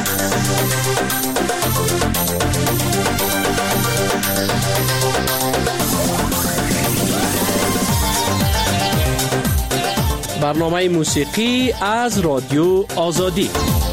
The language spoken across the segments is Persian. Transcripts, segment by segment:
برنامه موسیقی از رادیو آزادی.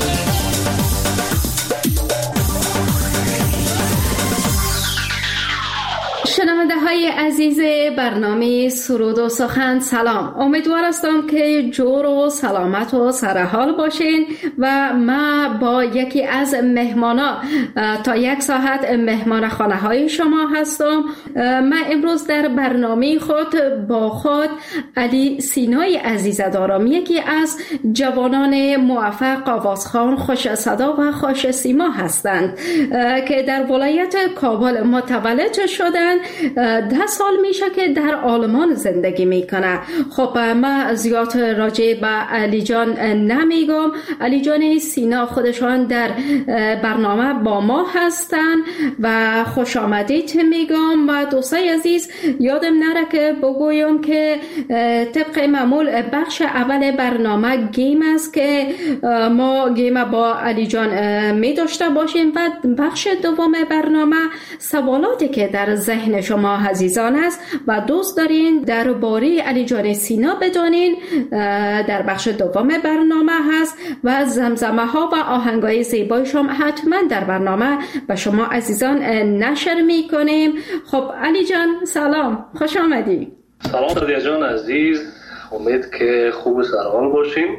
شنونده های عزیز برنامه سرود و سخن، سلام. امیدوار هستم که جور و سلامت و سرحال باشین و ما با یکی از مهمانا تا یک ساعت مهمان خانه های شما هستم. من امروز در برنامه خود با خود علی سینای عزیز دارم، یکی از جوانان موفق آوازخوان خوش صدا و خوش سیما هستند که در ولایت کابل متولد شدند. 10 سال میشه که در آلمان زندگی میکنه. خب من زیاد راجع به علی جان نمیگم. علی جان سینا خودشان در برنامه با ما هستن و خوش آمدید میگم. و دوستای عزیز یادم نره که بگویم که طبق معمول بخش اول برنامه گیم است که ما گیم با علی جان می داشته باشیم و بخش دوم برنامه سوالاتی که در ذهن شما عزیزان است و دوست دارین درباره علی جان سینا بدانین در بخش دوم برنامه هست و زمزمه ها و آهنگای زیبای شما حتما در برنامه به شما عزیزان نشر می کنیم. خب علی جان سلام، خوش آمدی. سلام صدیق جان عزیز، امید که خوب و سرحال باشیم.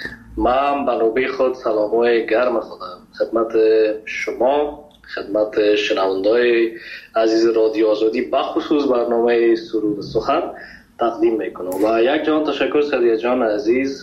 من به نوبه خود سلامای گرم خودم خدمت شما، خدمت شنونده‌های عزیز رادیو آزادی بخصوص برنامه سرود سخن تقدیم میکنم و یک جان تشکر صدیق جان عزیز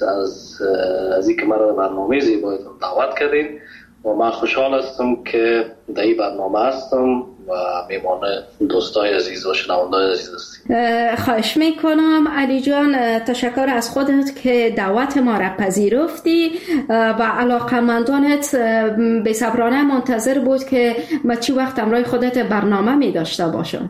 از اینکه مرا برنامه زیبایتون دعوت کردین و من خوشحال هستم که در این برنامه هستم و میمان دوستای عزیز و شنونده‌های عزیز هستیم. خواهش میکنم علی جان، تشکر از خودت که دعوت ما را پذیرفتی و علاقمندانت بی‌صبرانه منتظر بود که ما چی وقت همراه خودت برنامه می داشته باشم.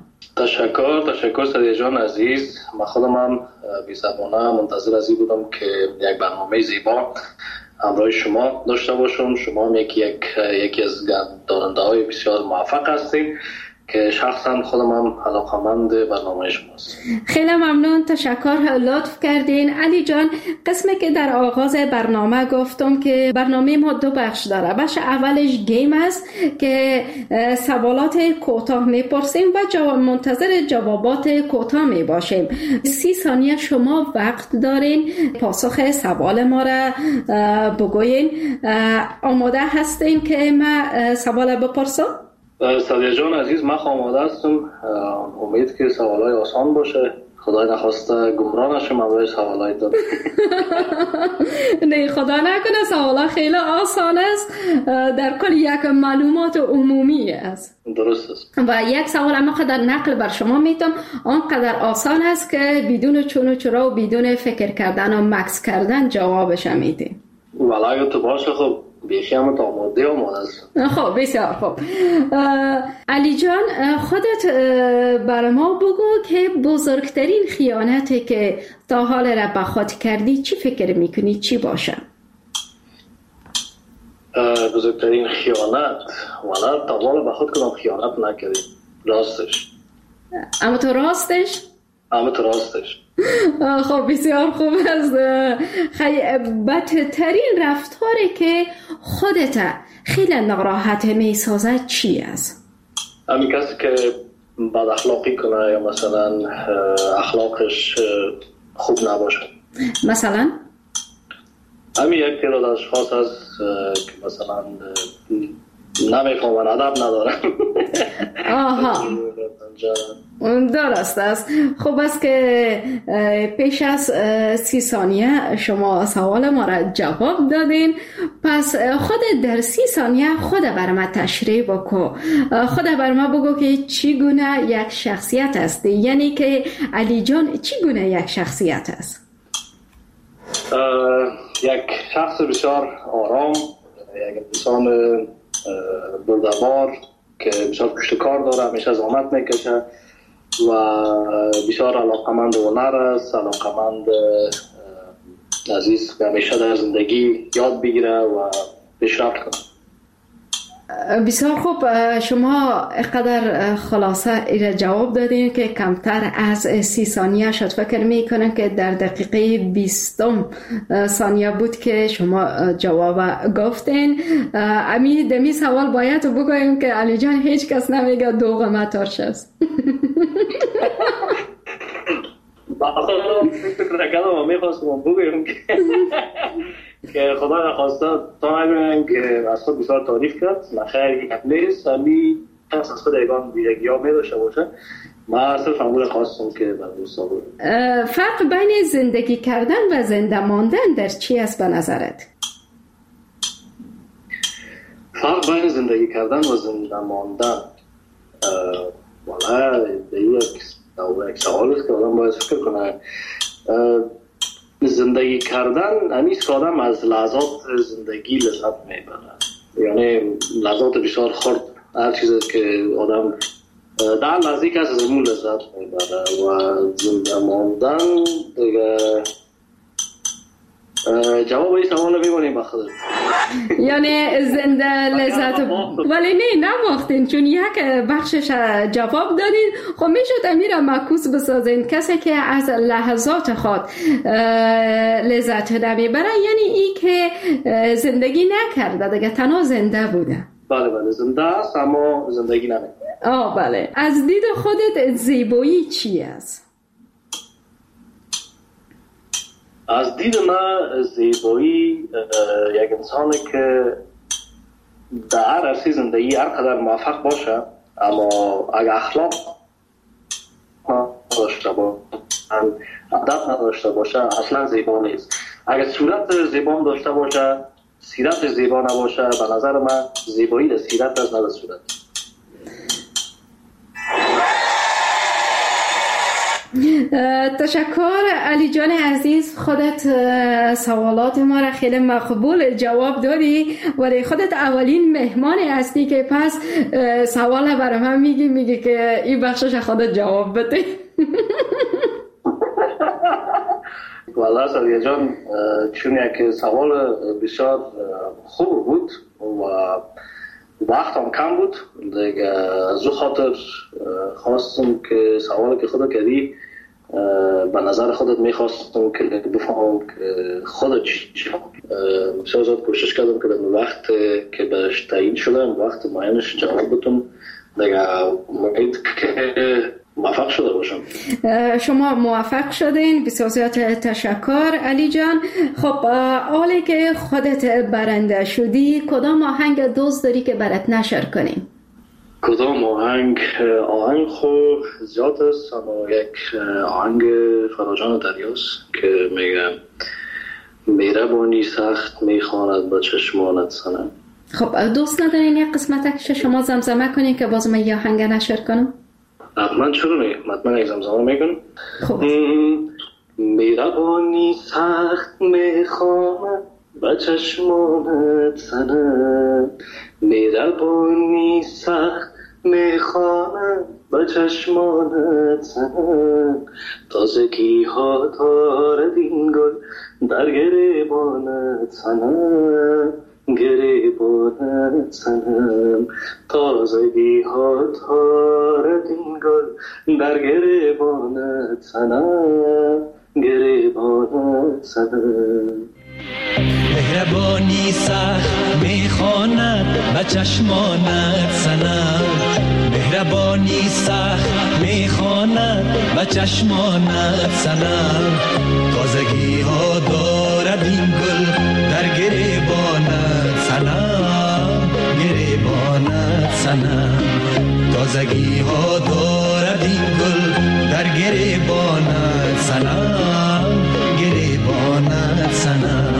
تشکر صدیق جان عزیز. من خودم هم بی‌صبرانه منتظر از این بودم که یک برنامه زیبا همراه شما داشته باشم. شما هم یکی از داننده های بسیار موفق هستید که شخصا خودم هم علاقمند برنامه شماست. خیلی ممنون، تشکر، لطف کردین. علی جان، قسمی که در آغاز برنامه گفتم که برنامه ما 2 بخش داره. بخش اولش گیم است که سوالات کوتاه میپرسیم و منتظر جوابات کوتاه میباشیم. 30 ثانیه شما وقت دارین پاسخ سوال ما را بگوین. آماده هستین که من سوال بپرسم؟ صدیق جان عزیز، من آماده هستم. امید که سوالای آسان باشه. خدای نخواسته گمراه نشم برای سوالای دارم. نه خدا نکنه، سوالا خیلی آسان است، در کل یک معلومات عمومی است. درست است. و یک سوال اما قدر نقل بر شما میتم آنقدر آسان است که بدون چون و چرا و بدون فکر کردن و مکس کردن جوابش میدیم. ولی اگه تو باشه خب بیشی همه تا آماده است. خب بسیار خوب. علی جان، خودت بر ما بگو که بزرگترین خیانتی که تا حال را به خود کردی چی فکر میکنی چی باشه؟ بزرگترین خیانت ولی تا حال به خود کدام خیانت نکردی. راستش. اما تو راستش؟ اما تو راستش. خب بسیار خوب است. بدترین رفتاری که خودت خیلی ناراحت میسازد چی است؟ همین کسی که بد اخلاقی کنه یا مثلا اخلاقش خوب نباشه. مثلا؟ همین یک تعداد اشخاص هست که مثلا نمیفهمن، ادب ندارن. آها، درست است. خب است که پیش از 30 ثانیه شما سوال ما را جواب دادین. پس خود در 30 ثانیه خود بر ما تشریح بکو. خود بر ما بگو که چی گونه یک شخصیت است، یعنی که علی جان چی گونه یک شخصیت است؟ یک شخص بسیار آرام، یک انسان بردبار که بسیار پشت کار داره، همیشه زحمت میکشه و بسیار علاقمند هنر است، علاقمند عزیز که همیشه در زندگی یاد بگیره و پیشرفت کنه. بسیار خوب. شما قدر خلاصه ایره جواب دادین که کمتر از 30 ثانیه شد. فکر می کنم که در دقیقه 20 ثانیه بود که شما جواب گفتین. امی دمی سوال باید بگویم که علی جان هیچ کس نمیگه دوغ ترش است. باید فکر کردم میخواستم بگویم که خدا نخواسته تا نگویم که از خود بسیار تعریف کرد. نخیر یک نیست، همی کس از خود ایگان بیرگی ها می داشته باشه. من صرف همون خواستم که بر دوستا بود. فرق بین زندگی کردن و زنده ماندن در چی است به نظرت؟ فرق بین زندگی کردن و زنده ماندن والا یک سوال است که آدم باید فکر کنه. زندگی کردن همیست که آدم از لحظات زندگی لذت میبره، یعنی لحظات بسیار خرد، هر چیزی که آدم در لحظه که از امون لذت میبره. و زنده ماندن دیگه جواب این سوال میبونیم بخدر یعنی زنده لذت ولی نباختین چون یک بخشش جواب دادین. خب میشد امیر معکوس بسازین کسی که از لحظات خود لذت نمیبره، یعنی ای که زندگی نکرده دیگه تنها زنده بوده. بله زنده است اما زندگی نمیکنه. بله. از دید خودت زیبایی چی است؟ از دید من زیبایی یک انسانی که در هر عرصه زندگی هر قدر موفق باشه اما اگر اخلاق نداشته باشه، ادب نداشته باشه، اصلا زیبا نیست. اگر صورت زیبا داشته باشه، سیرت زیبا نباشه، به نظر من زیبایی در سیرت است نه در صورت. تشکر علی جان عزیز. خودت سوالات ما را خیلی مقبول جواب دادی، ولی خودت اولین مهمان هستی که پس سوال برای من میگی که این بخشش خودت جواب بده. والله سادیه جان چون یک سوال بسیار خوب بود و وقت هم کم بود دیگه، از او خاطر خواستم که سوالی که خودت کردی به نظر خودت میخواستم که بفهمم که خودت چی بسیار زیاد کوشش کردم که در وقت که بهش تعیین شدم وقت معینش جواب بدم دیگه. امید که موفق شده باشم. شما موفق شدین، بسیار زیاد تشکر علی جان. خب حالی که خودت برنده شدی کدام آهنگ دوست داری که برات نشر کنیم؟ کدام آهنگ خو زیاد است اما یک آهنگ فراجان دریاست که میگم مهربانی سخت میخواند با چشمانت سنم. خب دوست ندارین یک قسمتش شما زمزمه کنین که باز من یه آهنگ نشر کنم؟ حتما چرا نه، حتما یک زمزمه میکنم. خب مهربانی سخت میخواند با چشمانت سنم، مهربانی سخت میخواند با چشمانت سنم، تازگی ها دارد این گل در گریبانت سنم، گریبانت سنم، تازگی ها دارد این گل در گریبانت سنم، گریبانت سنم. مهربانی سخت میخواند به چشمانت سنم، مهربانی سخت میخواند به چشمانت سنم، تازگی ها دارد این گل در گریبانت سنم، گریبانت سنم، تازگی ها دارد این گل در گریبانت سنم، گریبانت سنم.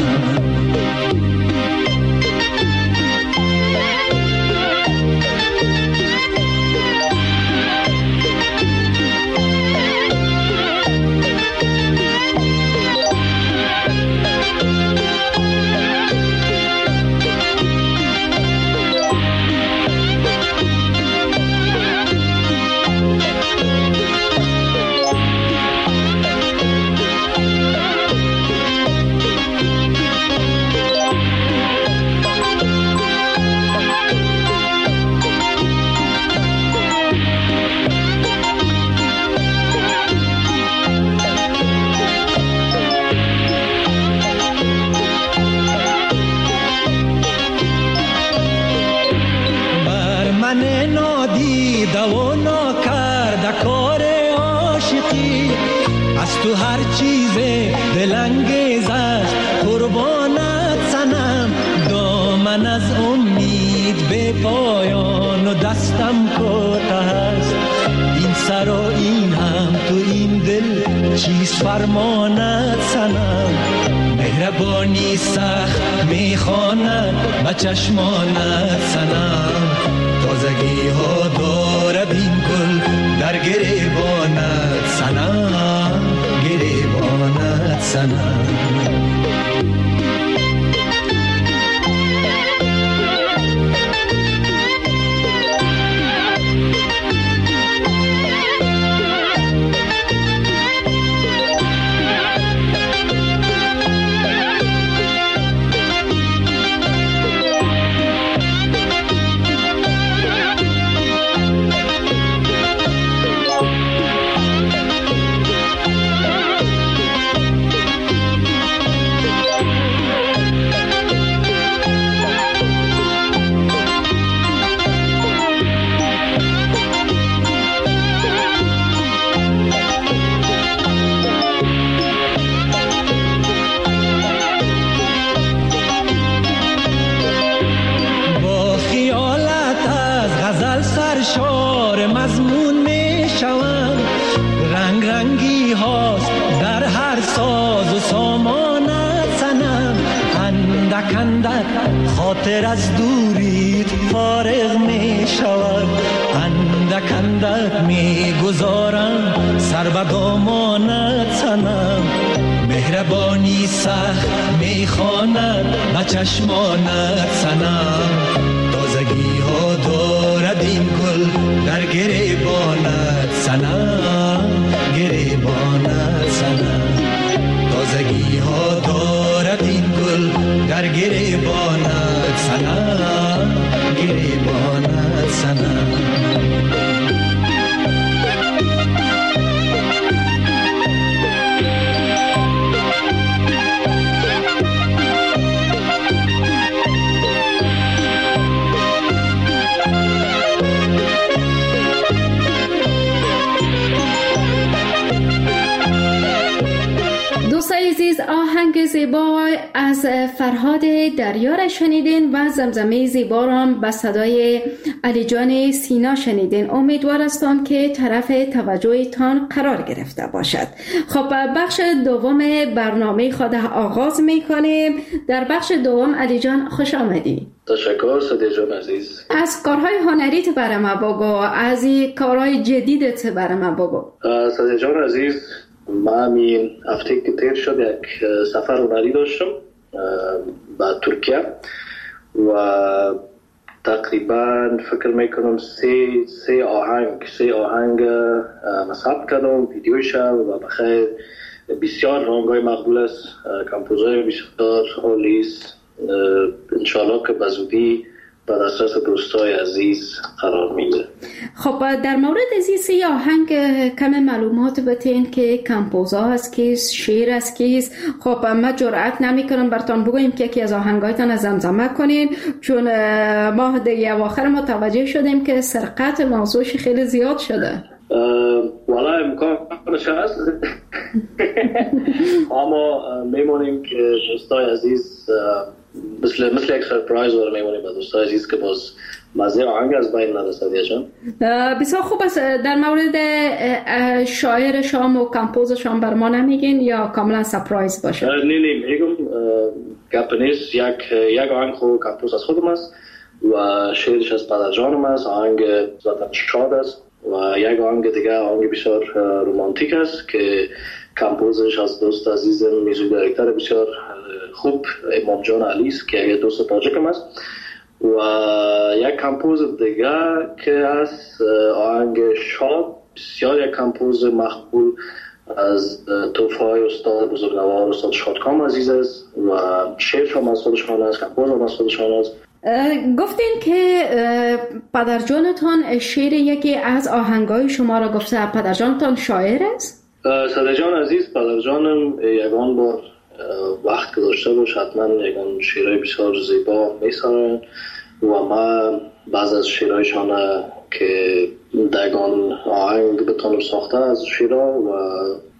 من از امید به پایان و دستم کوته است. این سر و این هم تو این دل چیست فرماند سنم. مهربانی سخت میخواند به چشمانت سنم. تازگی ها دارد این گل در گریبانت سنم. گریبانت سنم. خاطر از دوریت فارغ می شود. اندک اندک می گذارم سر به دامانت سنم. مهربانی سخت می خواند به چشمانت سنم. تازگی ها دارد این گل در گریبانت سنم. گریبانت سنم. تازگی ها دارد این گل در گریبانت سنم. گریبانت سنم. آهنگ زیبا از فرهاد دریار شنیدین و زمزمه زیبا را به صدای علی جان سینا شنیدین. امیدوار هستم که طرف توجهتان قرار گرفته باشد. خب بخش دوم برنامه خود آغاز میکنیم. در بخش دوم علی جان خوش آمدی. تشکر صدیق جان عزیز. از کارهای هنریت برای ما بگو، از کارهای جدیدت برای ما بگو. صدیق جان عزیز، من این هفته که تیر شد یک سفر هنری داشتم به ترکیه و تقریبا فکر میکنم سه آهنگ ثبت کردم، ویدیوش و بخیر بسیار رنگای مقبول است، کمپوزای بسیار عالی است. انشاءالله که بزودی به دسترس دوستای عزیز قرار میگیره. خب در مورد از این آهنگ کم معلومات بتین که کمپوزا هست کیست، شعر است کیست. خب ما جرأت نمی کنم براتون بگویم که یکی از آهنگایتان از زمزمه کنین، چون ما در اواخر متوجه شدیم که سرقت موضوعش خیلی زیاد شده. والا امکانش هست اما میمونیم که دوستای عزیز مثل یک سرپرایز رو میمونیم به دوستای عزیز که باز مزه آهنگ از بین نرسد. جان بسیار خوب است. در مورد شاعر شام و کمپوز شام بر ما نمیگین یا کاملا سرپرایز باشه؟ نه میگم گپ نیست. یک آهنگ خود کمپوز از خودم است و شعرش از پدر جانم است. آهنگ ذاتاً شاد است و یک آهنگ دیگه آهنگ بسیار رومانتیک است که کمپوزش از دوست عزیزم میوزیک دایرکتور بسیار خوب امام جان علی است که یک دوست تاجیکم است و یک کمپوز دیگه که از آهنگ شاد بسیار یک کمپوز مقبول از توفای استاد بزرگوار استاد شادکام عزیز است و شعر هم از خودشان است، کمپوز هم از خودشان است. گفتین که پدرجانتان شعر یکی از آهنگای شما را گفته. پدرجانتان شاعر است؟ صدیق جان عزیز، پدرجانم یگان بار وقت گذاشته باش حتما یگان شعرهای بسیار زیبا میسارن و ما بعض از شعرهایشان که دگان آهنگ بتانم ساخته از شعرها و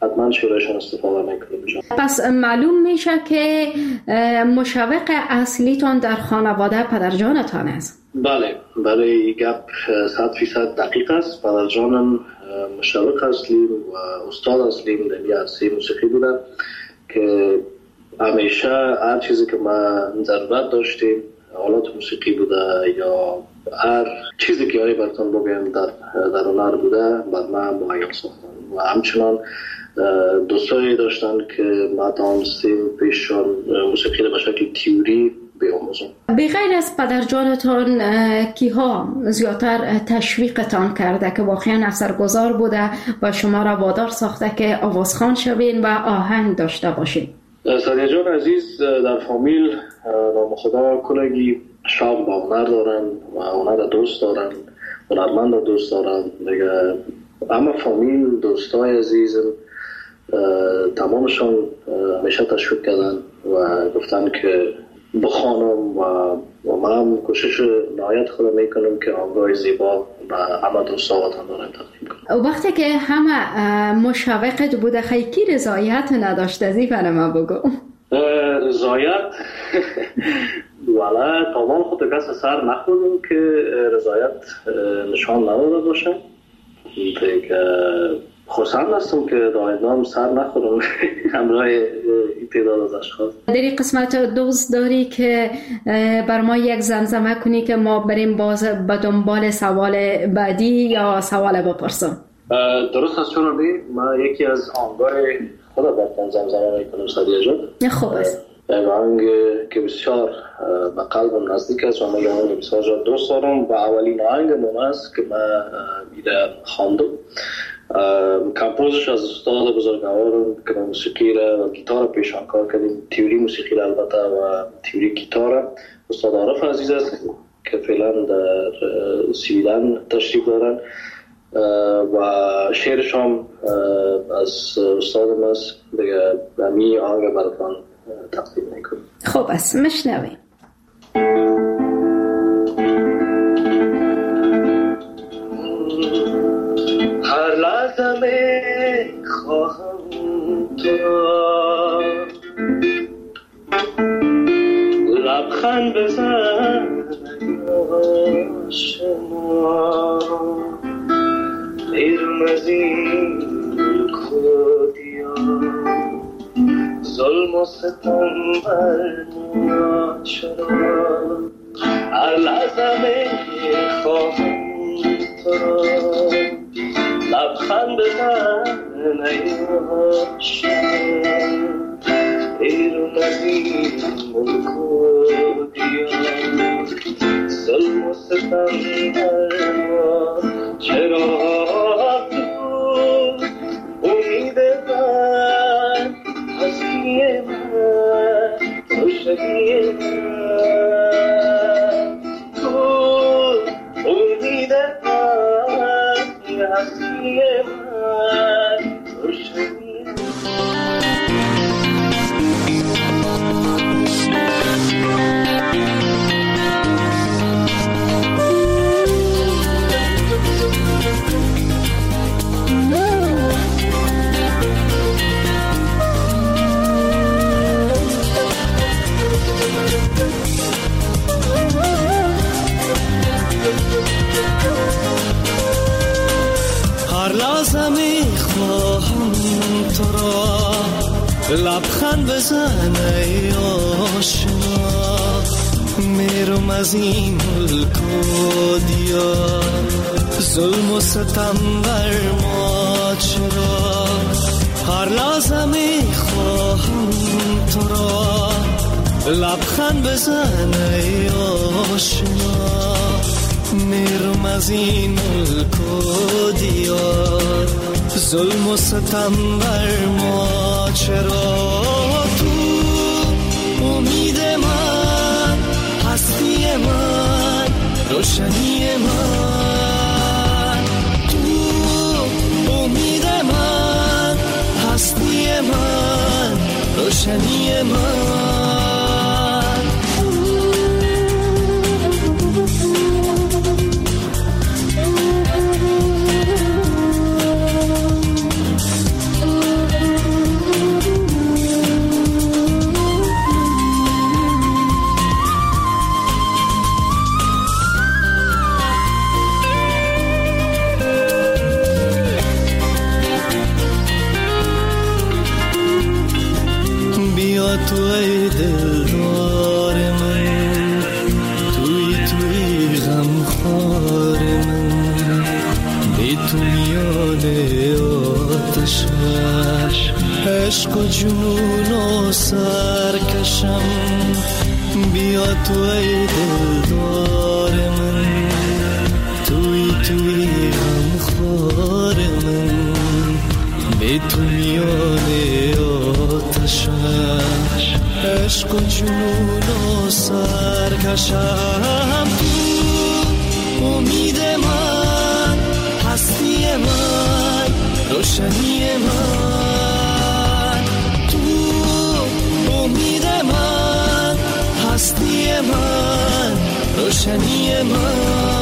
حتما شعرشان استفاده میکنیم. پس معلوم میشه که مشوق اصلیتون در خانواده پدرجانتان است. بله این گپ 100% دقیق است. پدرجانم مشوق اصلی و استاد اصلی در عرصه موسیقی بوده که همیشه هر چیزی که ما ضرورت داشتیم، آلات موسیقی بوده یا هر چیزی که براتون بگم در هنر بوده، بر من مهیا ساختن و همچنان دوستایی داشتن که ما توانستیم پیششان موسیقی را به شکل تئوری بیاموزیم. بغیر از پدرجانتان کیها زیادتر تشویقتان کرده که واقعا اثرگذار بوده و شما را وادار ساخته که آوازخوان شوین و آهنگ داشته باشین؟ سعدیه جان عزیز در فامیل نام خدا کلگی شوق با هنر دارن و هنر دوست دارن، هنرمند دوست دارن دیگه. اما فامیل دوستای عزیزم تمامشان همیشه تشویق کردن و گفتن که بخوانم و من کوشش نهایت خود میکنم که آهنگای زیبا و همه دوستا وطن دارم تقدیم کنم. وقتی که همه مشوقت بوده خیلی رضایت نداشته زی برای ما بگو. رضایت ولی تمام خود کس سر نخوردم که رضایت نشان نداده باشه. دیگه خوشحال هستم که دائما سر نخورم همراه این تعداد از اشخاص. در این قسمت دوست داری که بر ما یک زمزمه کنی که ما بریم باز به دنبال سوال بعدی یا سوال بپرسم؟ درست است چون ما یکی از آهنگای خدا براتون زمزمه میکنم سعدیه جان. خوب است. آهنگ که بسیار به قلبم نزدیک است و من آهنگ بسیار دوست دارم و اولین آهنگ من است که من میره خواندم. کمپوزش از استاد بزرگوارم که موسیقی را و گیتار را پیشان کار کردیم، تئوری موسیقی را البته و تئوری گیتار، استاد عارف عزیز است که فعلا در سویدن تشریف دارن و شعرش هم از استادم است. دیگه می آهنگ براتون تقدیم میکنم. خوب است، مشنویم. هر لحظه میخواهم تو را لبخند بزن آشنا، بیرون از این کودیا ظلم و ستم بر ما چرا. هر لحظه میخواهم تو را لبخند بزن ای آشنا، بیرون از این ملک و دیار ظلم و ستم بر ما چرا. تو امید من، هستی من، روشنی من، تو امید من، هستی من، روشنی من. لبخند بزن ای آشنا، میرم از این ملک و دیار ظلم و ستم بر ما چرا. هر لحظه میخواهم تو را لبخند بزن ای آشنا، میرم از این ملک و دیار ظلم و ستم بر ما چرا. تو امید من، هستی من، روشنی من، تو امید من، هستی من، روشنی من. خار من، بی تو میان آتش عشق و جنون و سرکشم. بیا تو ای دلدار من، توی غم خار من، بی تو میان آتش عشق و جنون و سرکشم. تو امید من، هستی من، روشنی من. تو امید من، هستی من، روشنی من.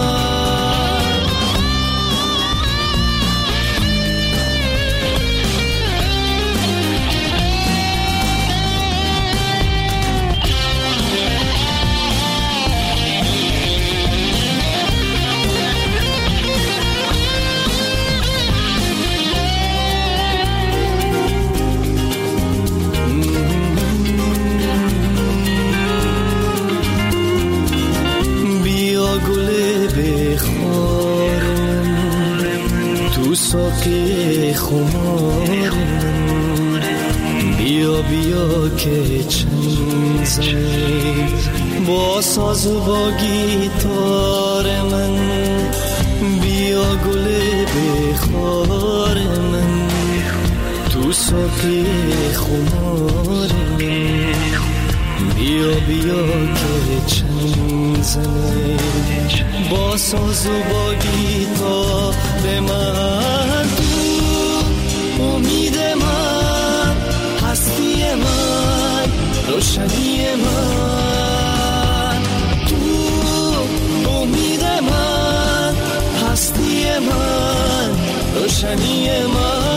ساقی خمار من، بیا که چنگ زنی با ساز و با گیتار من. بیا گل بخار من، تو ساقی خمار من. بیا که چنگ زنی با ساز و با گیتار من. تو امید من، هستی من، روشنی من. تو امید من، هستی من، روشنی من.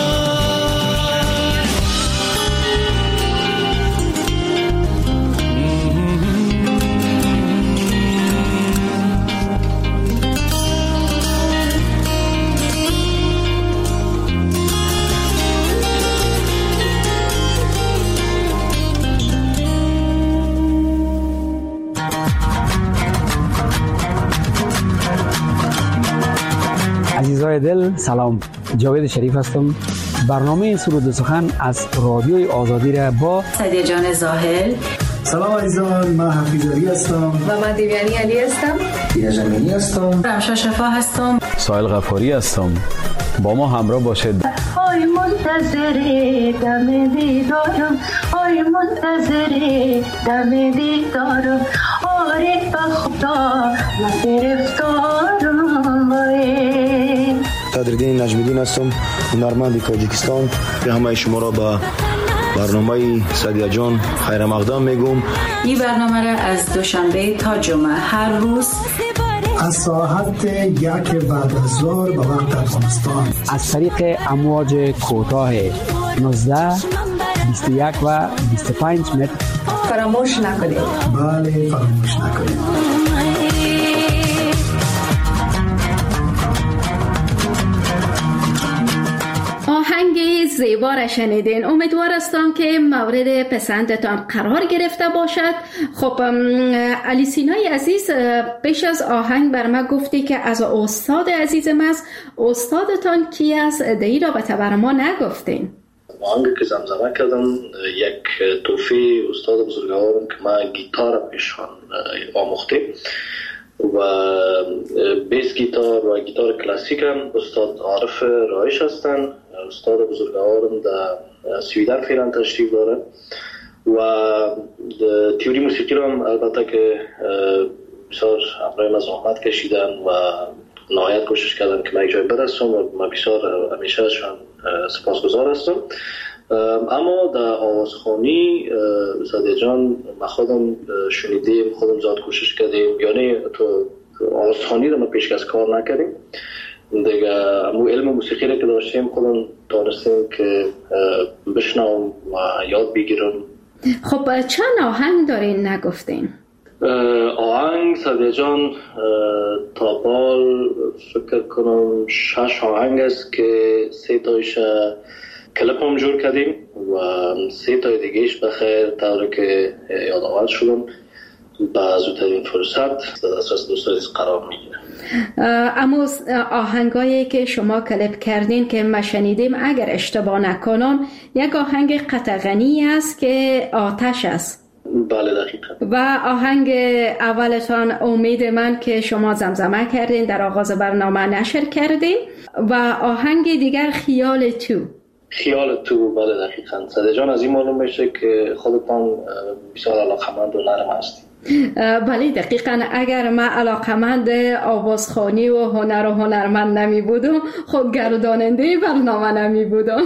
عزیزای دل سلام، جاوید شریف هستم. برنامه سرود و سخن از رادیوی آزادی را با سعدیه جان زاهل. سلام عزیزان، من حفیظ علی هستم و من دیویانی علی هستم. دیگه جمینی هستم. رمشا شفا هستم. سایل غفاری هستم. با ما همراه باشید. آی منتظر دم دیدارم، آی منتظر دم دیدارم، آره به خدا من گرفتارم. صدرالدین نجمیدین هستم، هنرمند تاجیکستان. به همه شما را به برنامه سعدیه جان خیر مقدم میگم. این برنامه را از دوشنبه تا جمعه هر روز از ساعت 1 بعد از ظهر به وقت افغانستان از طریق امواج کوتاه 19 21 و 25 متر فراموش نکنید. بله، فراموش نکنید. آهنگ زیبا را شنیدین. امیدوار هستم که مورد پسندتان قرار گرفته باشد. خب علی سینای عزیز، پیش از آهنگ بر ما گفتی که از استاد عزیزم است. استادتان کی است؟ دهی را به تبر ما نگفتین. آهنگی که زمزمه کردم یک توفی استاد بزرگوارم که ما گیتار پیشان آموخته و بیس گیتار و گیتار کلاسیک هم استاد عارف رایش هستن. استاد بزرگوارم در سویدن فعلا تشریف داره و تئوری موسیقی رو هم البته که بسیار همراه ما زحمت کشیدن و نهایت کوشش کردن که من جای برسم و من بسیار همیشه ازشان سپاسگزار هستم. اما در آوازخوانی سعدیه جان ما خودم شنیدیم، خودم زیاد کوشش کردیم، یعنی تو آوازخوانی رو ما پیشکش کار نکردیم دیگه. امو علم موسیقی رو که داشتیم خودم دانستیم که بشنوم و یاد بگیرم. خب چند آهنگ دارین نگفتین؟ آهنگ سعدیه جان تا بال فکر کنم 6 آهنگ است که 3 تایش کلپ هم جور کردیم و 3 تای دیگهش بخیر طوری که یادآور شدم با زودترین فرصت در دسترس دوستان قرار میگیره. اما آهنگایی که شما کلیپ کردین که ما شنیدیم اگر اشتباه نکنم یک آهنگ قطغنی است که آتش است. بله دقیقا. و آهنگ اولتان امید من که شما زمزمه کردین در آغاز برنامه نشر کردین و آهنگ دیگر خیال تو. بله دقیقا. صدیق جان از این معلوم میشه که خودتان بسیار علاقمند و نرم هستید. بله دقیقا. اگر من علاقمند آوازخوانی و هنر و هنرمند نمی بودم خب گرداننده برنامه نمی بودم.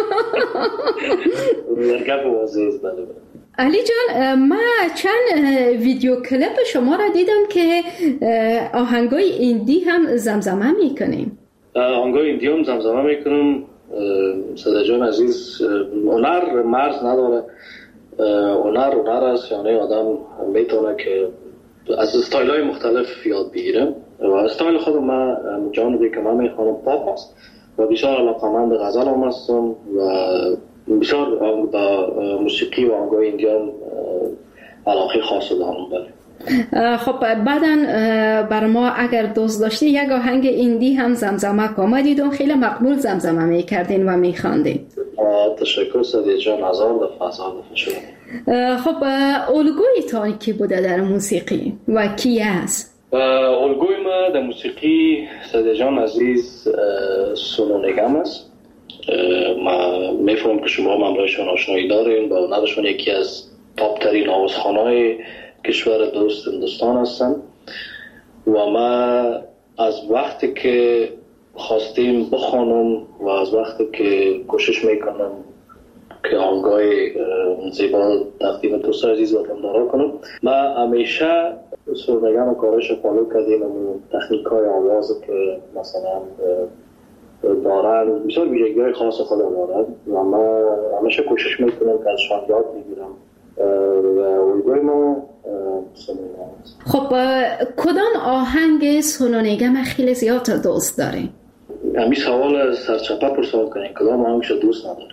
بله. علی جان ما چند ویدیو کلیپ شما را دیدم که آهنگای ایندی هم زمزمه میکنیم. آهنگای ایندی هم زمزمه میکنم. صدیق جان عزیز، هنر مرز نداره. هنر است، یعنی آدم میتونه که از استایل های مختلف یاد بگیره و استایل خودم من جانبی که من میخوانم پاپ است و بسیار علاقمند غزل هم هستم و بسیار با موسیقی و آهنگای ایندیان علاقه خاص دارم. بله. خب بعداً بر ما اگر دوست داشتی یک آهنگ ایندی هم زمزمه کن. دیدم خیلی مقبول زمزمه میکردین و میخواندین. تشکر صدیق جان. هزار دفعه شد. خب الگویتان کی بوده در موسیقی و کی است؟ الگوی ما در موسیقی صدیق جان عزیز سونو نگم است. ما میفهمم که شما هم برایشان آشنایی دارین. با هنرشون یکی از تاپ ترین آوازخوان‌های کشور دوست هندوستان هستن و ما از وقتی که خواستیم بخوانم و از وقتی که کوشش میکنم که آهنگای زیبا تقدیم دوست عزیز وطندارا کنم، ما همیشه سرنگم کارش فالو کردیم و تکنیک‌های آواز که مثلا دارن بسیار ویژگی‌های خاص خود دارن و ما همیشه کوشش میکنم که ازشان یاد بگیرم و الگوی ما سونونگم است. خب کدام آهنگ سونونگم خیلی زیاد دوست دارین؟ همین سوال سرچپه پرسان کنین کدام آهنگش دوست نداره.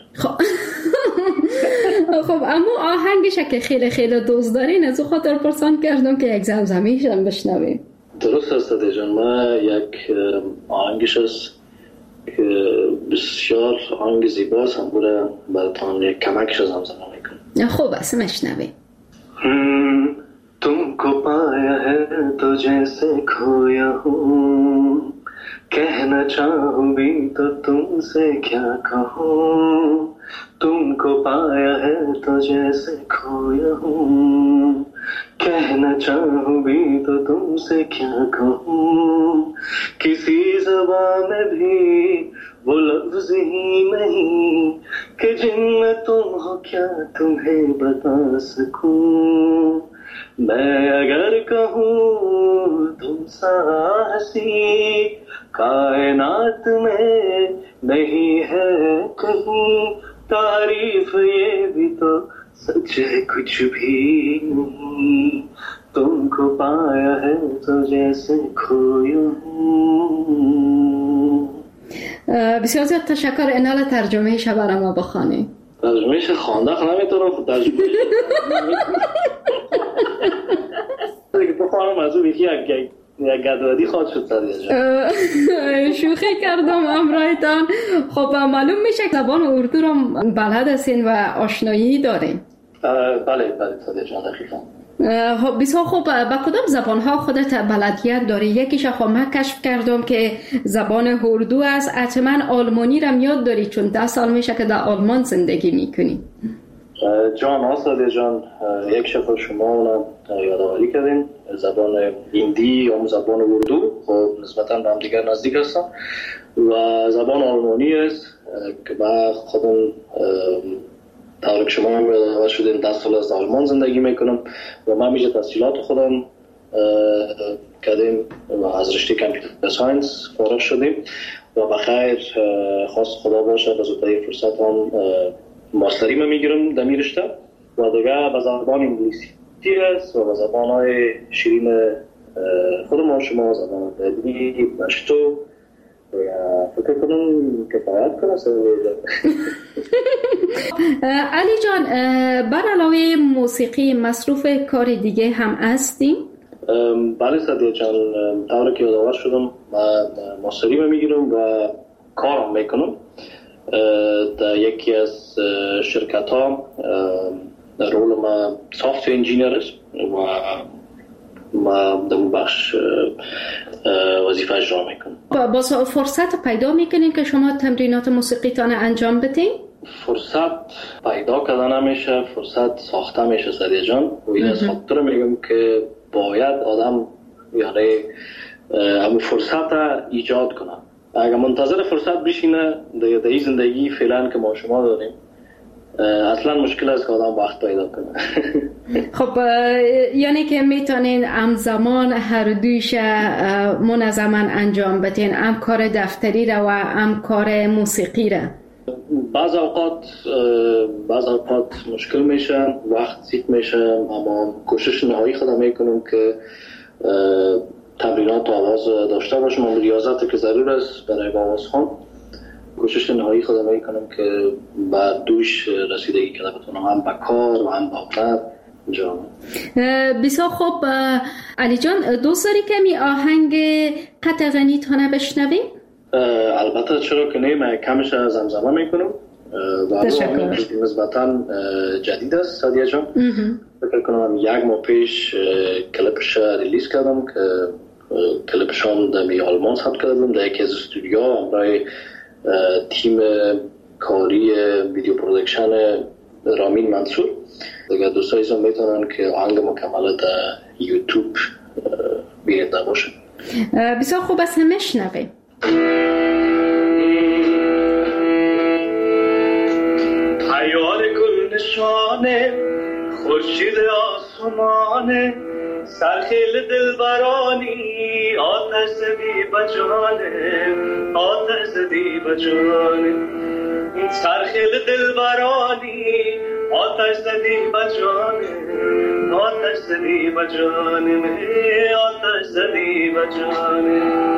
خب اما آهنگش که خیلی خیلی دوست دارین از او خاطر پرسان کردم که یک زمزمیش هم بشنویم. درست است دیجان. ما یک آهنگش است که بسیار آهنگ زیباست هم بوده براتان یک کمکش زمزمه میکنم. خوب است مشنویم. तुमको पाया है तो जैसे खोया हूँ, कहना चाहूँ भी तो तुमसे क्या कहूँ. तुमको पाया है तो जैसे खोया हूँ, कहना चाहूँ भी तो तुमसे क्या कहूँ. किसी ज़बान में भी वो लफ्ज़ ही नहीं कि जिनमें तुम हो क्या तुम्हें बता सकूं. मैं अगर कहूँ तुम सा हंसी कायनात में नहीं है कहीं, तारीफ ये भी तो सच है कुछ भी नहीं. तुमको पाया है तो जैसे खोया हूँ. بسیار زیاد تشکر. اینال ترجمه شو برای ما بخوانی. ترجمهش خوانده نمیتونم خود ترجمه بخوانم از اون یکی یک گدوادی خواهد شد. شوخی کردم امرایتان. خب معلوم میشه که زبان اردو رو بلد هستین و آشنایی دارین. بله صدیق جان دقیقا. بسیار خوب. با کدام زبان‌ها خودت بلدیت داری؟ یکیش خب من کشف کردم که زبان اردو است. حتما آلمانی رو یاد داری چون 10 سال میشه که در آلمان زندگی میکنی. جان آساده جان، یک شفا شما اونم یادآوری کردین. زبان هندی یا زبان اردو خب نسبتاً به هم دیگر نزدیک هستن و زبان آلمانی است که من خودم طور که شما هم یادآور شدین 10 سال از آلمان زندگی میکنم و من میشه تحصیلات خودم کردیم و از رشته کامپیوتر ساینس فارغ شدیم و بخیر خواست خدا باشه به زودترین فرصت هم ماستری من میگیرم در می رشته و دیگه به زبان انگلیسی است و به زبانهای شیرین خود ما شما زبان دلی، پشتو و فکر کنم کفایت کنه. علی جان، بر علاوه موسیقی مصروف کار دیگه هم هستیم؟ بله سعدیه جان، طوری که یادآور شدم ماستری میگیرم و کارم میکنم در یکی از شرکت ها. رول ما سافت انجینیر است و ما در بخش وظیفه اجرا میکنم. با فرصت پیدا میکنین که شما تمرینات موسیقیتان انجام بدین؟ فرصت پیدا کردن نمیشه، فرصت ساخته میشه سعدیه جان. و این از خاطر میگم که باید آدم یعنی همون فرصت ایجاد کنه. اگر منتظر فرصت بشینه در این زندگی فعلا که ما شما داریم اصلا مشکل است که آدم وقت پیدا کنه. خب یعنی که میتونین همزمان هر دویش منظما انجام بدین، هم کار دفتری را و هم کار موسیقی را؟ بعض اوقات مشکل میشه، وقت زیاد میشه، اما کوشش نهایی خودم میکنم که تمرینات آواز داشته باشم و ریاضت که ضرور است برای آوازخوان. کوشش نهایی خودم میکنم که بعد دوش رسیدگی کنم بتونم هم با کار و هم با هنر انجام. بسیار خوب علی جان، دوست داری کمی آهنگ قطع غنی تانه بشنویم؟ البته چرا که نه، من کمش زمزمه میکنم و آهنگ نسبتا جدید است سعدیه جان. فکر کنم یک ماه پیش کلیپش ریلیز کردم که کلیپشان در آلمان ثبت کردم در یکی از استودیوها برای تیم کاری ویدیو پرودکشن رامین منصور. دیگه دوستایشون میتونن که آهنگ مکمل در یوتیوب بینیده باشه. بسیار خوب است، هم میشنویم. پیار گل نشانه خورشید آسمانه سرخیل دلبرانی آتش زدی بجانه آتش زدی بجانه سرخیل دلبرانی آتش زدی بجانه آتش زدی بجانه آتش زدی بجانه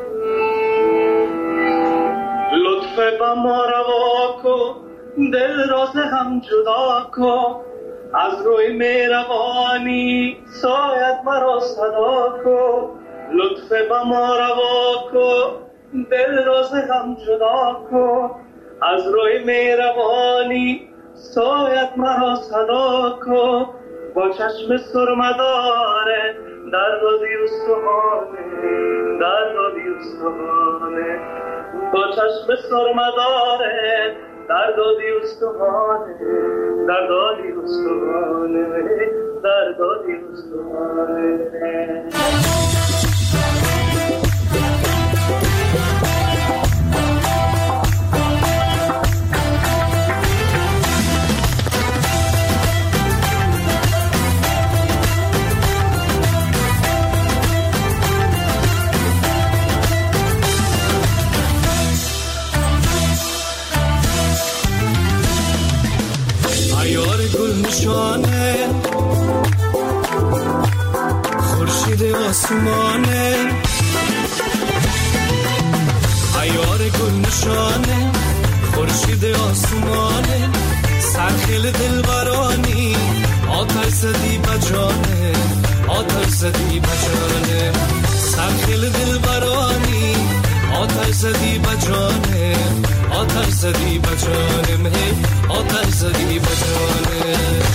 لطف با ما روا کن دل راز هم جدا کن از روی مهربانی سایت مرا صدا کن لطف با ما روا کن دل راز هم جدا کن از روی مهربانی سایت مرا صدا کن با چشم سرمداره در دادی استخانه در دادی استخانه با چشم سرمداره در دادی استخانه در دادی استخانه در دادی استخانه. خورشید آسمانه عیار گل نشانه خورشید آسمانه سرخیل دلبرانی آتش زدی بجانه آتش زدی بجانه سرخیل دلبرانی آتش زدی بجانه آتش زدی بجانه آتش زدی بجانه.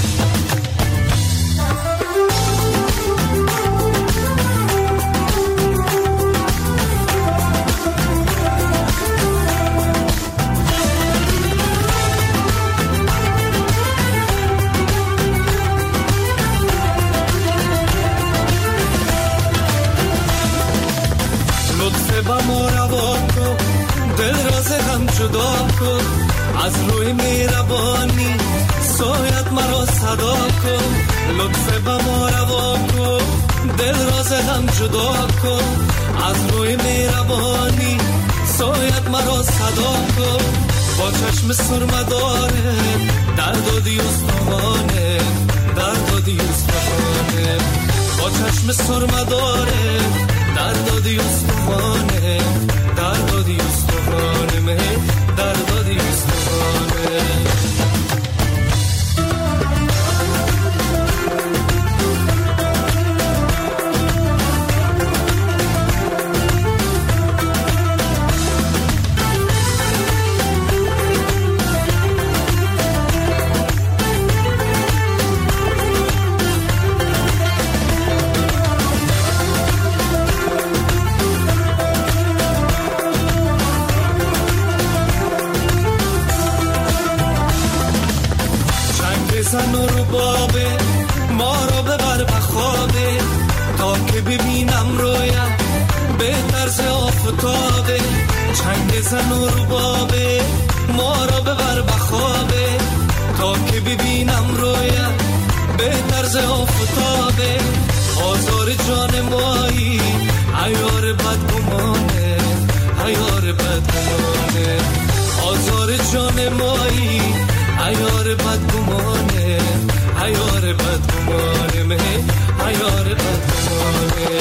جدا کن از روی مهربانی سایت مرا صدا کن لطف به ما روا کن دل راز هم جدا کن از روی مهربانی سایت مرا صدا کن با چشم سرمداره در دادی استخانه در دادی استخانه با چشم سرمداره در دادی استخانه در دادی استخانه در دادی استخانه. آفتابه، چنگ زن و ربابه، ما را ببر بخوابه، تا که ببینم رویت به طرز آفتابه. آزار جان مایی عیار بدگمانه، عیار بدگمانه، آزار جان مایی عیار بدگمانه، عیار بدگمانه، عیار بدگمانه.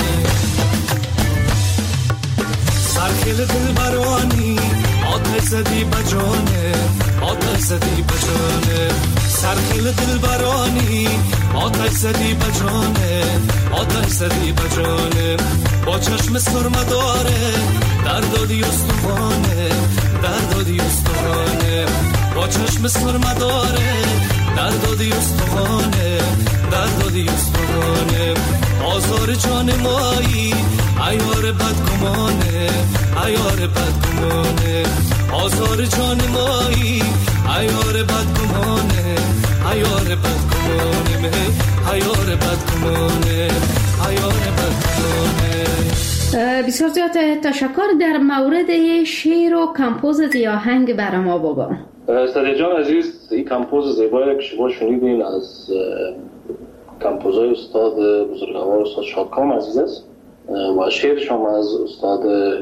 سرخیل دل برانی آتش زدی بجانه، آتش زدی بجانه، سرخیل دل برانی آتش زدی بجانه، آتش زدی بجانه. با چشم سرمه داره دردادی استوانه، دردادی استوانه، با چشم سرمه داره دردادی استوانه، دردادی استوانه. آزار جان مایی عیار بدگمانه، عیار بدگمانه، آزار جان مایی عیار بدگمانه، عیار بدگمانه، عیار بدگمانه، عیار بدگمانه. بسیار زیاد تشکر. در مورد شعر و کمپوز آهنگ برای ما بابا. سادیا جان عزیز، این کمپوز زیبایی که شما شنیدین از کمپوزای استاد بزرگوار استاد شادکام عزیز است و شعرش هم از استاد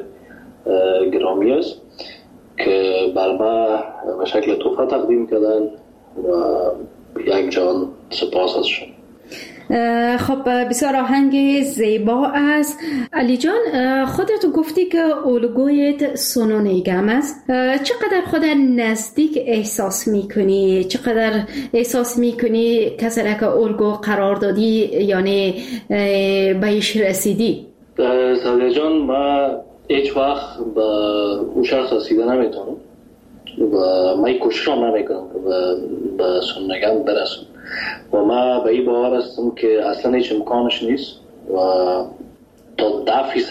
گرامی است که بر ما به شکل تحفه تقدیم کردن و یک جان سپاس ازشون. خب بسیار آهنگ زیبا است. علی جان، خودت گفتی که الگویت سونو نیگم است. چقدر خودت نزدیک احساس میکنی؟ چقدر احساس میکنی کسی را که الگو قرار دادی یعنی بهش رسیدی؟ سادیا جان، ما هیچ وقت به اون شخص رسیده نمیتونم و من کوششم نمیکنم که به سونو نیگم برسم و ما به این باور هستم که اصلا هیچ امکانش نیست و تا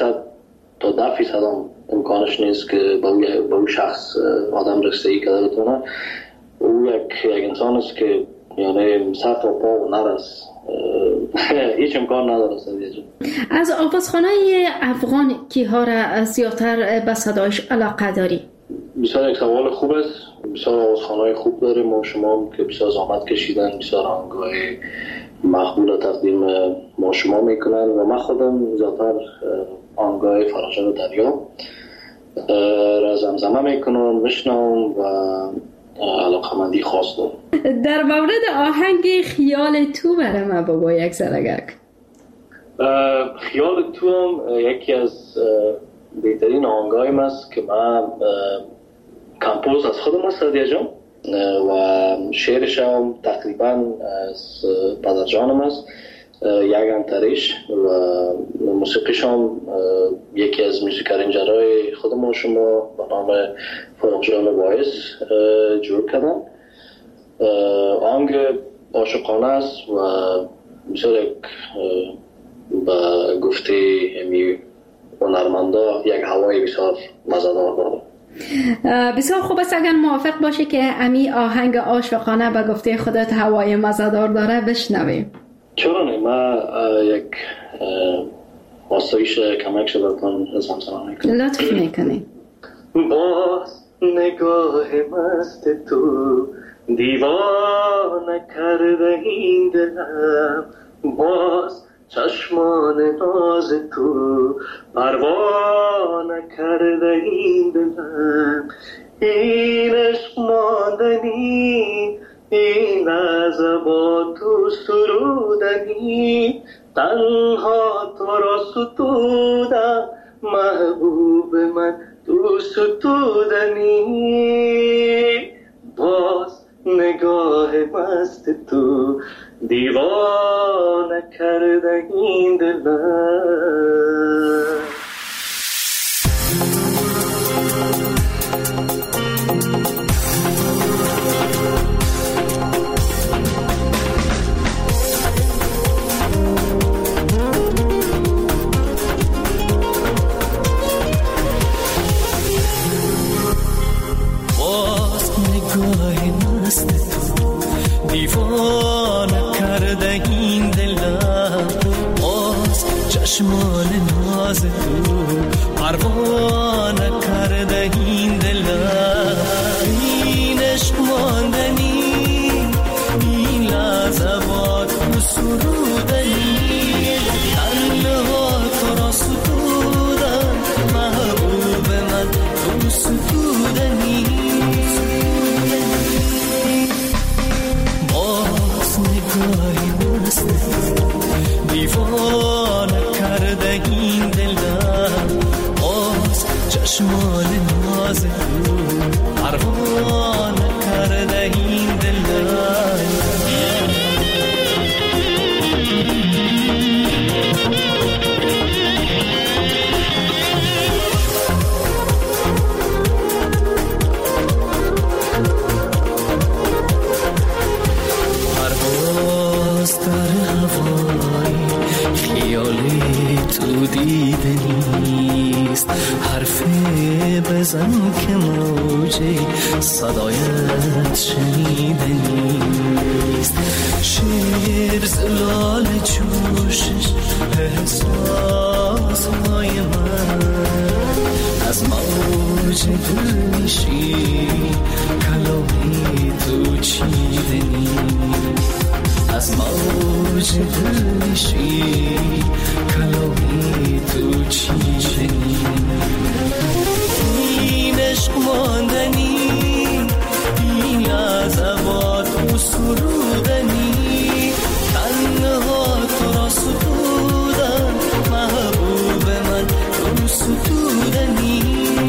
10% هم امکانش نیست که به اون شخص آدم رسیدگی کرده بتونه. او یک انسان است که یعنی سر تا پا نرس، هیچ امکان نداره. از آوازخوانه افغان کیها را زیادتر به صدایش علاقه داری؟ بسیار یک سوال خوب است. بسیار آوازخوان‌های خوب داریم ما شما که بسیار زحمت کشیدن، بسیار آهنگ‌های مقبول تقدیم ما شما میکنن و من خودم زیادتر آهنگ‌های فراشان دریا را زمزمه میکنم، میشنوم و علاقه‌مندی خاص دارم. در مورد آهنگ خیال تو برای من بابا یک سرگرد. خیال تو هم یکی از بهترین آهنگایم است که من کمپوز از خودم است سادیا جان و شعرش هم تقریبا از پدر جانم است، یک انتریش و موسیقیش هم یکی از موسیقارنجرهای خودم شما به نام فاروق جان وایس جور کردن. آهنگ عاشقانه است و بسیار به گفته امی هنرمندا یک هوای بسیار مزه‌دار داره. بسیار خوب است اگر موافق باشه که امی آهنگ عاشقانه به گفته خودت هوای مزه‌دار داره بشنویم. چرا نه؟ ما یک آسایش کمک شدتان زمزمه میکنم. لطف میکنی. باز نگاه مست تو دیوانه کرده این دلم، باز چشمان ناز تو پروانه کرده این دلم. این عشق ماندنی، این لحظه با تو سرودنی، تنها تو را ستودم محبوب من تو ستودنی. باز نگاه مست تو دیوانه کرده این دلم. دیوانه کرده این دلم، باز چشمان ناز تو پروانه چشمان ناز تو پروان کرده این دلای پرواز در هوای خیالی تو دیده نیست حرفی بزن که موجی صدایت شنیده نیست شیر زلال جوشش احساس های من از موج دل میشی کلامی تو چیده نیست از موج دل میشی کلامی تو چیده این عشق ماندنی این لحظات تو سرودنی تنها تو را سرودن محبوب من تو ستودنی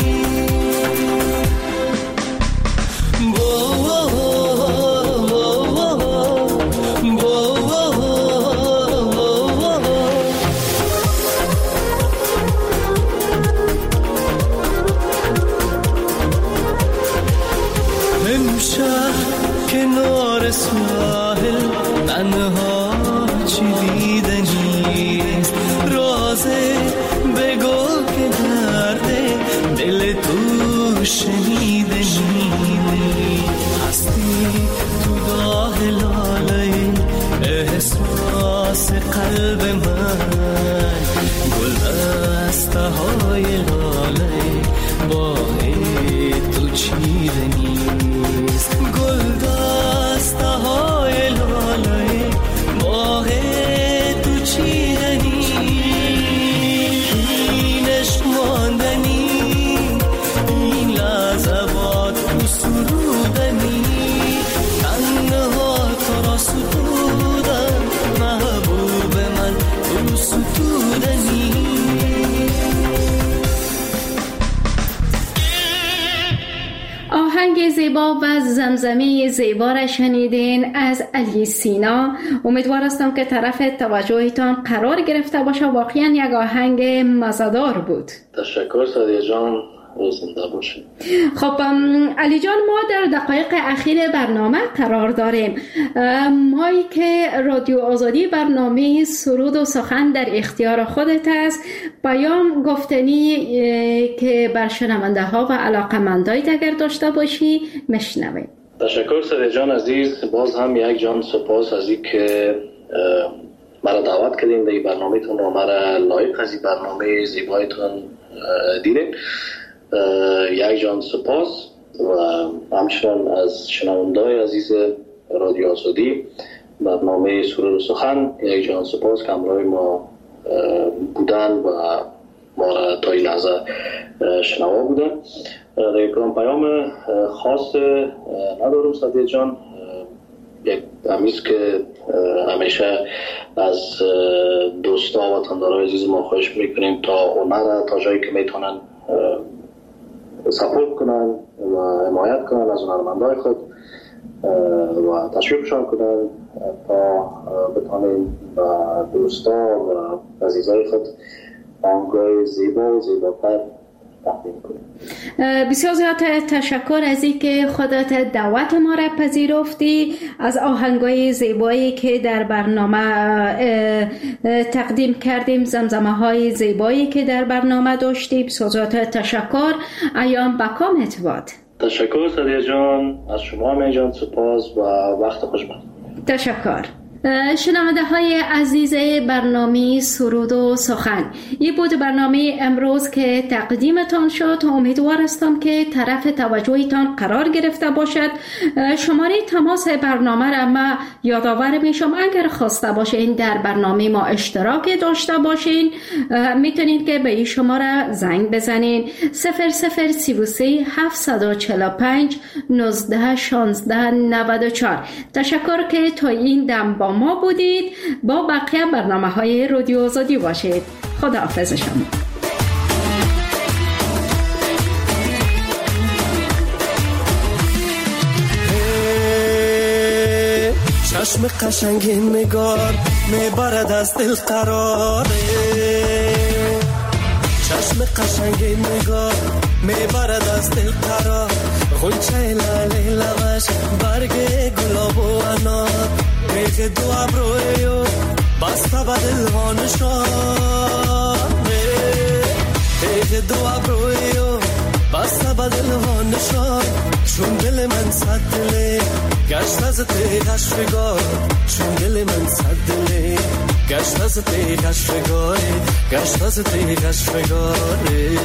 کنار ساحل تنها چی دیده نیست رازه بگو که درده دل تو شنیده نیست هستی تو داغ لاله احساس قلب من گل دسته های لاله با تو چیده نیست گل دسته های لاله باغ تو چیده نیست این عشق ماندنی این لحظات تو سرودنی تنها تو را ستودن محبوب من تو ستودنی آهنگ زیبا و زمزمه زیبا را شنیدین از علی سینا. امیدوار هستم که طرف توجهتان قرار گرفته باشه. واقعا یک آهنگ مزه‌دار بود. تشکر سادیا جان، زنده باشید. خب علی جان، ما در دقایق اخیر برنامه قرار داریم. مایی که رادیو آزادی برنامه سرود و سخن در اختیار خودت است، پیام گفتنی که بر شنونده ها و علاقمندایت اگر داشته باشی مشنویم. تشکر سادیا جان عزیز، باز هم یک جان سپاس از این که مرا دعوت کردین در برنامه تون و مرا لایق از این برنامه زیبایتون دیدین. یک جان سپاس و همچنان از شنونده‌های عزیز رادیو آزادی برنامه سرود و سخن یک جان سپاس که همراه ما بودن و ما را تا این لحظه شنوا بودن. در پیام خاص ندارم سادیا جان، یک همیست که همیشه از دوستا و تندارای عزیز ما خواهش میکنیم تا هنر تا جایی که میتونن سپورت کنن و حمایت کنن از هنرمندای خود و تشویقشان کنن تا بتونیم و دوستا و عزیزای خود آهنگای زیبا و زیباتر تقدیم کنیم. بسیار زیاد تشکر از این که خودت دعوت ما را پذیرفتی، از آهنگای زیبایی که در برنامه تقدیم کردیم، زمزمه های زیبایی که در برنامه داشتی. بسیار زیاد تشکر. ایام بکامت باد. تشکر سادیا جان، از شما می جان سپاس و وقت خوشبخت. تشکر. شنونده های عزیز برنامه سرود و سخن، این بود برنامه امروز که تقدیمتان شد. امیدوار هستم که طرف توجهتان قرار گرفته باشد. شماره تماس برنامه را ما یادآور میشم، اگر خواسته باشین در برنامه ما اشتراک داشته باشین میتونید که به این شماره زنگ بزنین 0033 745 19 16 94. تشکر که تا این دم با ما بودید. با بقیه برنامه‌های رادیو آزادی باشید. خداحافظ شما. قشنگ نگار میبرد از دل قراره، چشم قشنگ نگار میبرد از دل قرار، غنچه لاله لبش برگ گلاب و انار، ریخ دو ابروی بسته به دل ها نشانه، ریخ دو ابروی بسته به دل ها نشان، چون دل من صد دله گشت از تیغش فگار، چون دل من صد دله گشت از تیغش فگاره، گشت از تیغش فگاره.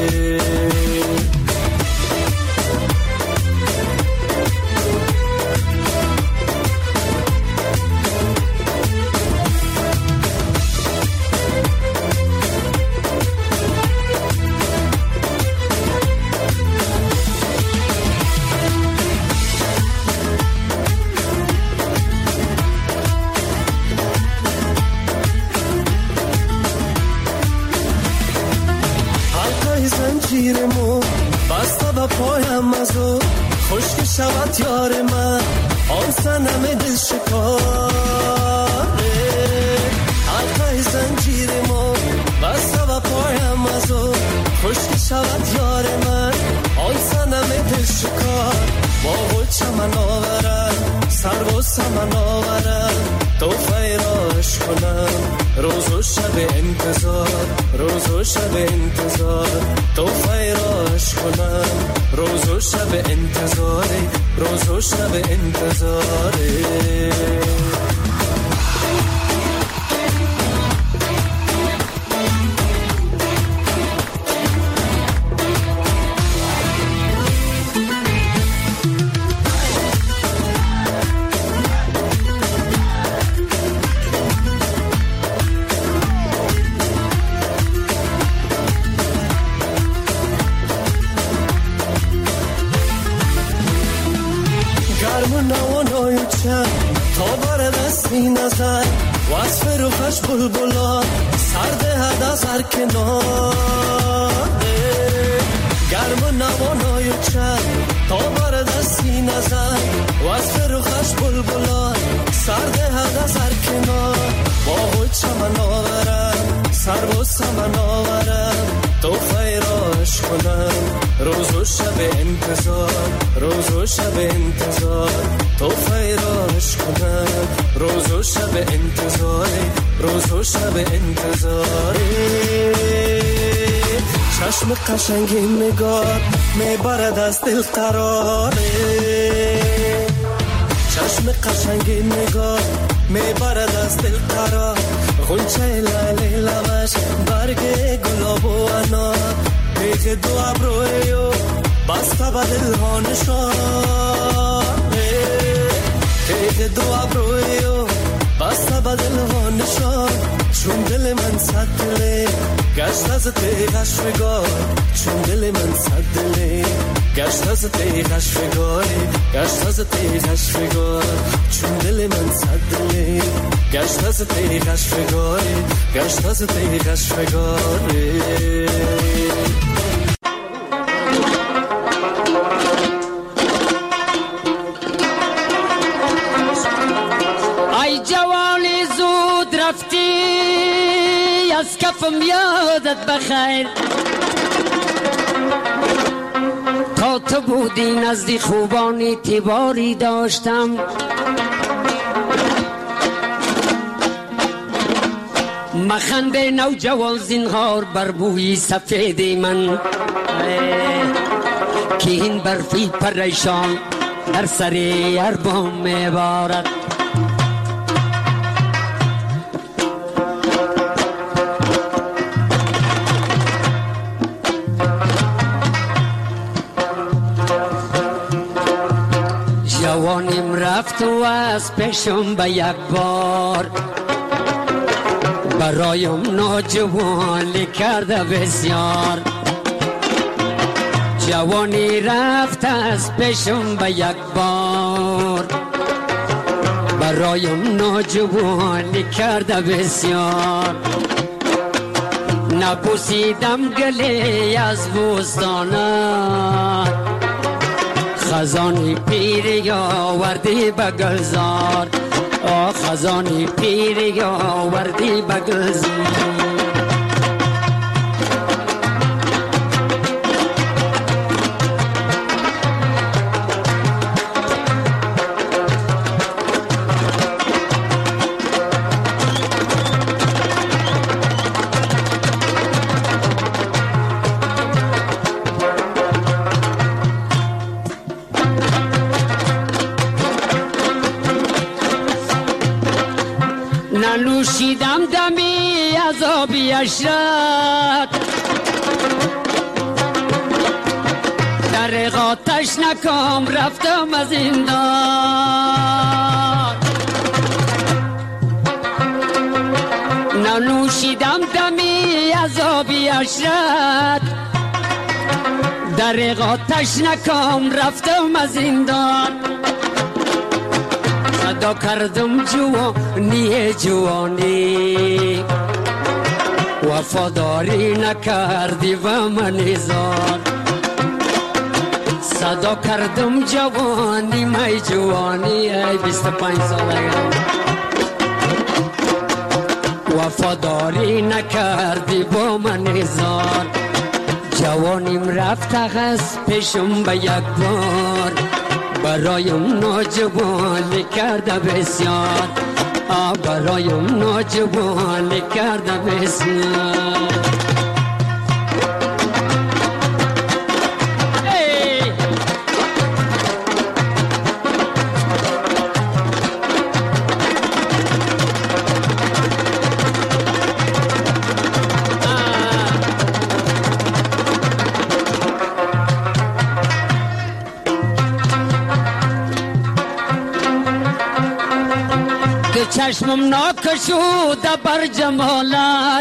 زنجیرمو بسته به پایم ازو، خشک شود یار من آن سنم دل شکاره، حلقه زنجیرمو بسته به پایم ازو، خشک شود یار من آن سنم دل شکار، با خود چمن آورم سر و سمن آورم، تو فیراش کنم روز و شب انتظار، روز و شب انتظار، تو فیراش کنم روز و شب انتظار، روز و شب انتظار. تا بر دستی نظر وصف روخش بلبلا سرده هد از هر کناره، گرم و نوانای چند تا بر دستی نظر وصف روخش بلبلا سرده هد از هر کنار، با خود چمن آورم سر و سمن آورم، تو فیراش کنم روز و شب انتظار، روز و شب انتظار، تو فیراش کنم روز و شب انتظار، روز و شب انتظار. چشم قشنگ نگار میبرد از دل قراره، چشم قشنگ نگار میبرد از دل قرار، غنچه لاله لبش برگ گلاب و انار، ریخ دو ابروی بسته به دل ها نشانه، ریخ دو ابروی بسته به دل ها نشان، چون دل من صد دله گشت از تیغش فگار، چون دل من صد دله گشت از تیغش فگاره، گشت از تیغش فگار، چون دل من صد دله گشت از تیغش فگاره، گشت از تیغش فگاره. ای جوانی زود رفتی از کفم یادت بخیر، تا تو بودی نزدی خوبانی تیباری داشتم، مخنده نوجوان زینهار بر بوی سفیدی من، که این برفی پریشان در سری اربام میبارد، جوانیم رفت و از پیشم به یک بار، برایم ناجوانی کرده بسیار، جوانی رفت از پیشم به یک بار، برایم ناجوانی کرده بسیار، نپوسیدم گلی از بوستانه، خزانی پیری آوردی به گلزار، خزانی پیری آوردی بگلزی ننوشیدم دمی از آبی اشرت در آتش نکام رفتم از این دار ننوشیدم دمی از آبی اشرت در آتش نکام رفتم از این دار صدا کردم جوانی جوانی وفاداری نکردی و من زار صدا کردم جوانی می جوانی ای 25 ساله وفاداری نکردی با من زار جوانیم رفت از پیشم به یک بار برایم ناجوان کرده بسیار برایم ناجوان کرده بسیار چشمم ناکشوده بر جمالت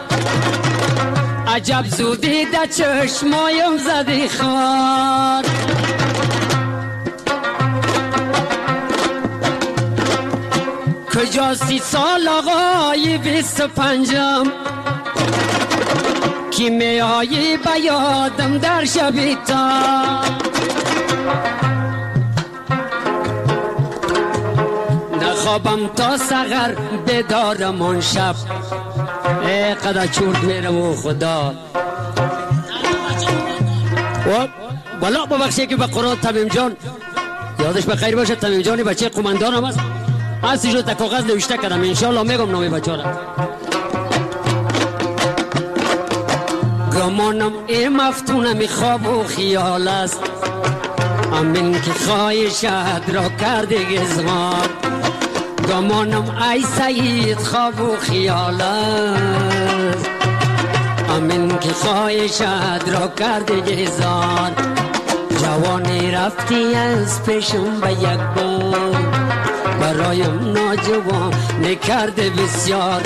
عجب زودی ده چشمایم زدی خار کجا 30 سال آقای 25م کی می آیی به یادم در شبی تا خوابم تا سحر بدارم اون شب ای قدر چورد میرم و خدا و بلا ببخشی که به قرآن تمیم جان یادش بخیر باشه تمیم جانی بچه قماندان هم هست هستی شد تا کاغذ نوشته کردم انشالله میگم نامی بچه را گمانم ای مفتونم خواب و خیال است امین که خواهشت را کرده گزغار گمانم ای سعید خواب و خیال است امین که خواهشت را کرده گزار جوانی رفتی از پیشم به یک بار برایم ناجوان نکرده بسیار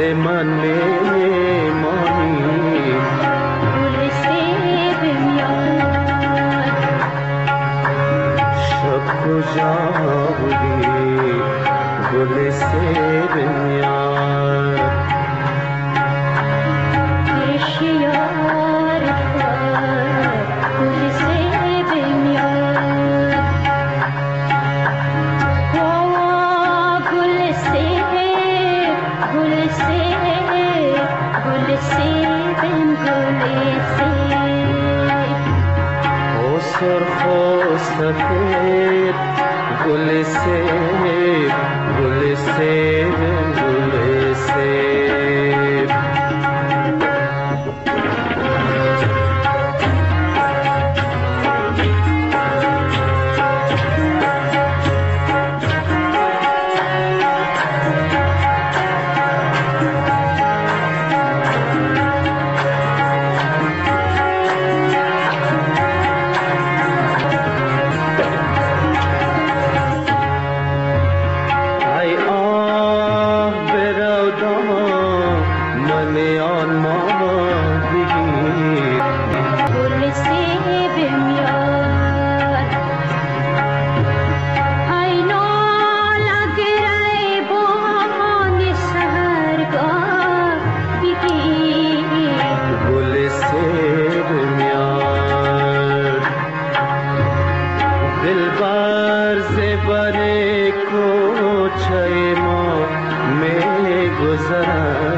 من میمانی گل سیب میاد شب کجا بودی گل سیب میاد پیش یار گل سیب میاد گل سیب گل سیب گل سیب گل سیب او سرخ و سفید گل سیب گل سیب گل سیب زبر کوچه ما می گذرد